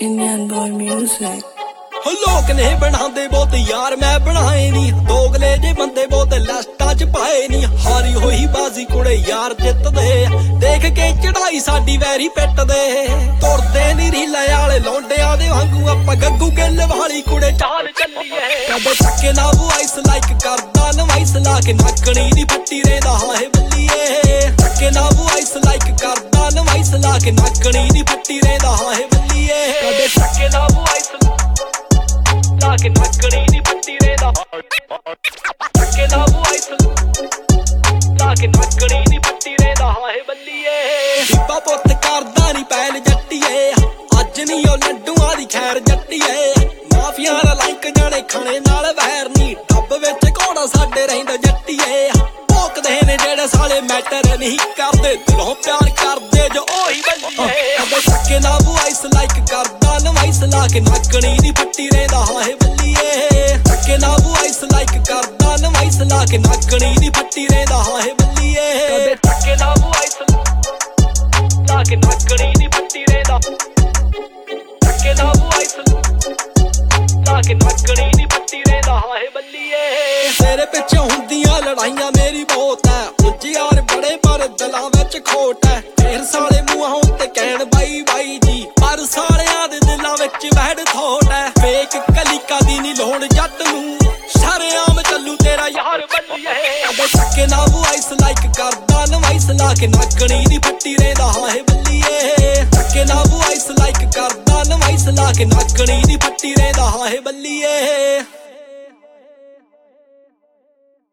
Indian boy music. ਲੋਕ ਨੇ ਬਣਾਉਂਦੇ ਬਹੁਤ ਯਾਰ ਮੈਂ ਬਣਾਏ ਨਹੀਂ ਦੋਗਲੇ ਜੇ ਬੰਦੇ ਬਹੁਤ ਲਾਸਟਾਂ ਚ ਪਾਏ ਨਹੀਂ ਹਾਰੀ ਹੋਈ ਬਾਜ਼ੀ ਕੁੜੇ ਯਾਰ ਜਿੱਤਦੇ ਦੇਖ ਕੇ ਚੜਾਈ ਸਾਡੀ ਵੈਰੀ ਪਿੱਟਦੇ ਤੁਰਦੇ ਨੀ ਰੀਲਾਂ ਵਾਲੇ ਲੌਂਡਿਆਂ ਦੇ ਵਾਂਗੂ ਆਪਾਂ ਗੱਗੂ ਗਿੱਲ ਵਾਲੀ ਕੁੜੇ ਚਾਲ ਚੱਲੀਏ ਕਦੇ ਚੱਕੇ ਨਾ ਵਾਇਸ ਲਾਈਕ ਕਰਦਾ ਨਵਾਈਸ ਲਾ ਕੇ ਨਾਕਣੀ ਦੀ ਫੱਟੀ ਰਹਿੰਦਾ ਹਾਏ ਬੱਲੀਏ ਚੱਕੇ ਨਾ ਵਾਇਸ ਲਾਈਕ ਕਰਦਾ ਨਵਾਈਸ ਲਾ ਕੇ ਨਾਕਣੀ ਦੀ ਫੱਟੀ ਰਹਿੰਦਾ ਹਾਏ ਬੱਲੀਏ ਕਦੇ ਚੱਕੇ ਨਾ ਵਾਇਸ ਲਾ ਕੇ ਨਾਕਣੀ ਦੀ ਫੱਟੀ ਰਹਿੰਦਾ ਚੱਕੇ ਨਾ ਵਾਇਸ ਲਾ ਕੇ ਨਾਕਣੀ ਦੀ ਫੱਟੀ ਰਹਿੰਦਾ ਹਾਏ ਬੱਲੀਏ ਬੀਬਾ ਪੁੱਤ ਕਰਦਾ ਨੀ ਪੈਲ ਜੱਟੀਏ ਅੱਜ ਨੀ ਉਹ ਲੱਡੂਆਂ ਦੀ ਖੈਰ ਜੱਟੀਏ ਮਾਫੀਆਂ ਦਾ ਲਾਈਕ ਜਾਣੇ ਖਾਣੇ ਨਾਲ ਵੈਰ ਨੀ ਡੱਬ ਵਿੱਚ ਘੋੜਾ ਸਾਡੇ ਰਹਿੰਦਾ ਜੱਟੀਏ ਭੋਕਦੇ ਨੇ ਜਿਹੜੇ ਸਾਲੇ ਮੈਟਰ ਨਹੀਂ ਕਰਦੇ ਦਿਲੋਂ ਪਿਆਰ ਕਰਦੇ ਜੋ ਉਹੀ ਬੱਲੀਏ ਕਦੇ ਚੱਕੇ ਨਾ ਵਾਇਸ ਲਾਈਕ ਕਰਦਾ ਨਵਾਈਸ ਲਾ ਕੇ ਨਾਕਣੀ ਦੀ ਫੱਟੀ ਰਹਿੰਦਾ ਹਾਏ ਬੱਲੀਏ ਚੱਕੇ ਨਾ ਵਾਇਸ ਲਾਈਕ ਕਰਦਾ ਨਵਾਈਸ ਲਾ ਕੇ ਨਾਕਣੀ ਦੀ ਫੱਟੀ ਰਹਿੰਦਾ ਹਾਏ ਬੱਲੀਏ ਕਦੇ ਚੱਕੇ ਨਾ ਵਾਇਸ ਲਾ ਕੇ ਨਾਕਣੀ ਦੀ ਫੱਟੀ ਰਹਿੰਦਾ ਚੱਕੇ ਨਾ ਵਾਇਸ ਲਾ ਕੇ ਨਾਕਣੀ ਦੀ ਫੱਟੀ ਰਹਿੰਦਾ ਹਾਏ ਬੱਲੀਏ ਤੇਰੇ ਪਿੱਛੇ ਹੁੰਦੀਆਂ ਲੜਾਈਆਂ ਮੇਰੀ ਬਹੁਤ ਐ ਉੱਚ ਯਾਰ ਬੜੇ ਪਰ ਦਿਲਾਂ ਵਿੱਚ ਖੋਟ ਐ ਫੇਰ ਸਾਲੇ ਮੂੰਹਾਂ ਉੱਤੇ ਕਹਿਣ ਬਾਈ ਬਾਈ ਜੀ ਪਰ ਸਾਲਿਆਂ ਦੇ ਦਿਲਾਂ ਵਿੱਚ ਵਹਿੜ ਥੋਟ ਐ ਫੇਕ ਕਲੀਕਾ ਦੀ ਨੀ ਲੋੜ ਜੱਟ ਨੂੰ ਸ਼ਰੇਆਮ ਚੱਲੂ ਤੇਰਾ ਯਾਰ ਬੱਲੀਏ ਕਦੇ ਚੱਕੇ ਨਾ ਵਾਇਸ ਲਾਈਕ ਕਰਦਾ ਨਵਾਈਸ ਲਾ ਕੇ ਨਾਕਣੀ ਦੀ ਫੱਟੀ ਰਹਿੰਦਾ ਹਾਏ ਬੱਲੀਏ ਚੱਕੇ ਨਾ ਵਾਇਸ ਲਾਈਕ ਕਰਦਾ ਨਵਾਈਸ ਲਾ ਕੇ ਨਾਕਣੀ ਦੀ ਫੱਟੀ ਰਹਿੰਦਾ ਹਾਏ ਬੱਲੀਏ।